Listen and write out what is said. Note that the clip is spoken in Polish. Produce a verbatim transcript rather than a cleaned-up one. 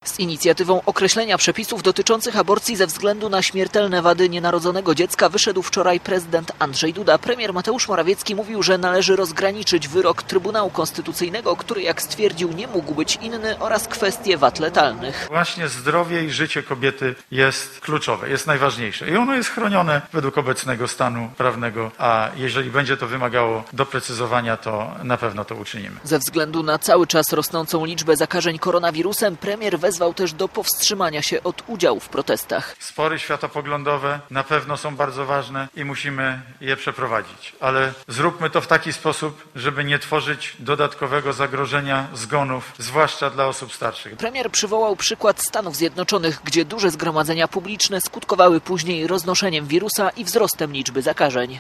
Z inicjatywą określenia przepisów dotyczących aborcji ze względu na śmiertelne wady nienarodzonego dziecka wyszedł wczoraj prezydent Andrzej Duda. Premier Mateusz Morawiecki mówił, że należy rozgraniczyć wyrok Trybunału Konstytucyjnego, który, jak stwierdził, nie mógł być inny, oraz kwestie wad letalnych. Właśnie zdrowie i życie kobiety jest kluczowe, jest najważniejsze i ono jest chronione według obecnego stanu prawnego, a jeżeli będzie to wymagało doprecyzowania, to na pewno to uczynimy. Ze względu na cały czas rosnącą liczbę zakażeń koronawirusem premier wezwał też do powstrzymania się od udziału w protestach. Spory światopoglądowe na pewno są bardzo ważne i musimy je przeprowadzić, ale zróbmy to w taki sposób, żeby nie tworzyć dodatkowego zagrożenia zgonów, zwłaszcza dla osób starszych. Premier przywołał przykład Stanów Zjednoczonych, gdzie duże zgromadzenia publiczne skutkowały później roznoszeniem wirusa i wzrostem liczby zakażeń.